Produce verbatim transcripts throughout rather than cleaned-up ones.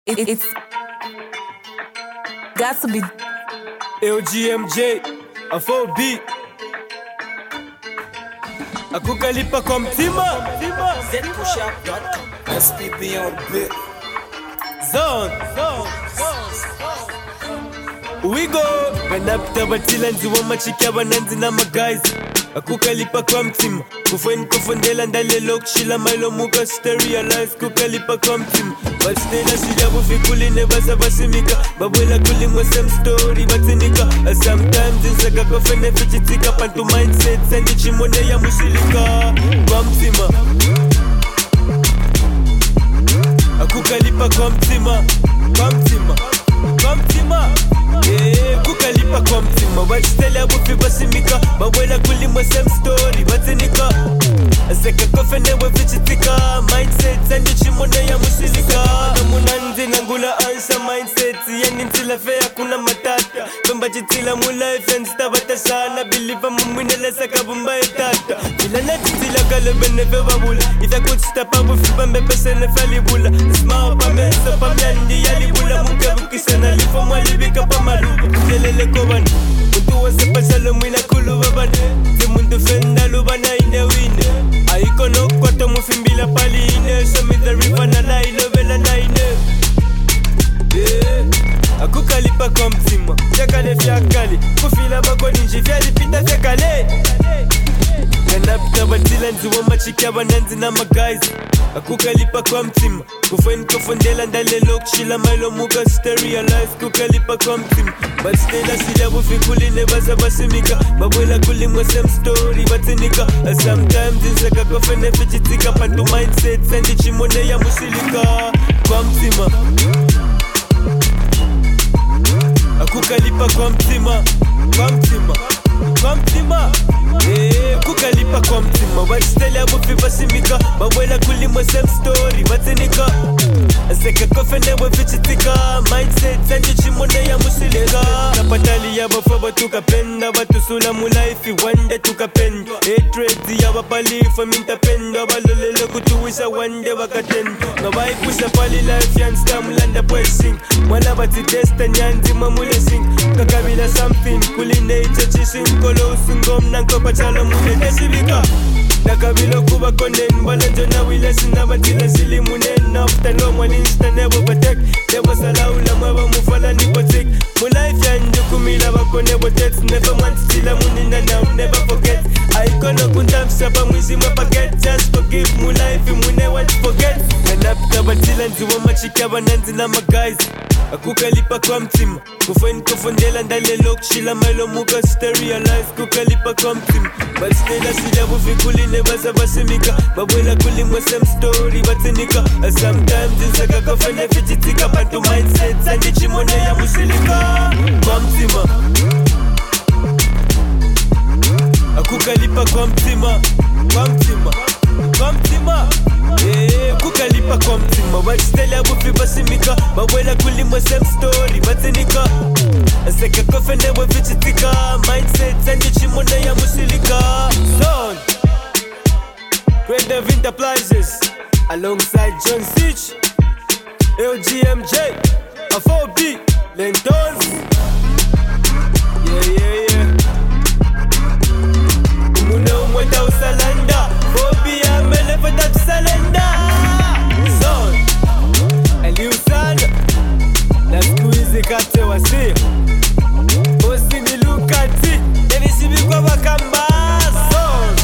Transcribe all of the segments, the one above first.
It, it's got to be L G M J, a four B Akukalipa kwa mtima Z push up dot com S P B on bit Zone We go Kanapita batila nziwa machiki bananzi na magazi Akukalipa kwa mtima Kufweni kufundela ndalelo kushila mailo muka Sterealize kukalipa kwa mtima Bastena sijabu fikuline basa basimika Babwela kulimwe same story batinika Sometimes insaka kofene fichitika Pantu mindset sendi chimone ya mushilika Kwa mtima Akukalipa kwa mtima Kwa mtima Kwa mtima Yeah, kukalipa kwa mtima Bachitele bufi basimika Babwela kulimwe same story batinika Aseka kofene wefichitika Mindset sendi chimone ya mushilika Namunanzi nangula answer mindset Yani ntila fea kuna matata Bamba jitila mu life and stabata sana Believe mumwine lesa kabumba etata Fila netitila kalebe neve babula If I could step up with bambe pese ne falibula Smile pa mensa pa myandi yalibula Mukebu kisana lifo mwalibika pa malubu Kulelele kobani Muntu wase pasalo mwina kulu babane Si muntu fenda lubana ine wine Aiko no kwato mufimbila pali ine Show me the river na lailo vela na ine Yeah Akukalipa kwa mtima Fyakale fyakale Kufila bako ninji fyalipita fyakale Kanapita batila nziwa machiki bananzi na magazi Akukalipa kwa mtima Kufweni kufundela ndalelo kushila mailo muka Sterealize kukalipa kwa mtima Bastena sijabu fikuline basa basimika Babwela kulimwe same story batinika Sometimes insaka kofene fichitika Pantu mindset sendi chimone ya mushilika Kwa mtima Akukalipa kwa mtima Kwa mtima Kwa mtima Yeah, kukalipa kwa mtima Bachitele abufi basimika Babwela kulimwe same story batinika Aseka kofene wefichitika Mindset sendi chimone ya mushilika Napatali ya bafaba tukapenda Batusula mu life wande tukapenda Hatred ya bapalifa mintapenda Balolele kutuwisha wande wakatenda Ngabaipusha pali life yansta mulanda pressing Mwala bati testa nyanzi mamule sing Kakabila something kuline ichachising Kolo usungom nankopa chala mune nesibika Nakabilo kuba konen Balanjo na wile sinabatile silimunen After no one insta never batek Never salaula mwaba mufala nipotik Mu life yanju kumila bako never text Never want stila munina now never forget Aikono kuntamsapa mwizi mwa paket Just forgive mu life mune want forget Kanapita batila nziwa machiki bananzi na magazi Akukalipa kwa mtima Kufweni kufundela ndalelo kushila mailo muka Sterealize kukalipa kwa mtima Bachitela sijabu fikuline basa basimika Babwela kulimwe same story batinika Sometimes insaka kofene fichitika Pantu mindset sendi chimone ya mushilika Kwa mtima Akukalipa kwa mtima Kwa mtima Kwa mtima Yeah, kukalipa kwa mtima Bachitele abufi basimika Babwela kulimwe same story batinika Aseka kofene wefichitika Mindset sendi chimone ya mushilika Zone Creative Enterprises Alongside John Sich L G M J A four B Lentos Yeah yeah yeah Umune umweta usalanda four B amele fata tusalenda Zone Ali usana Na squeeze kate wasi Osi nilukati Denisibi kwa wakamba Zone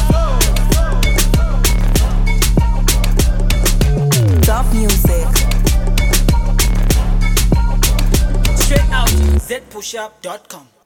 Top music Straight out Z push up dot com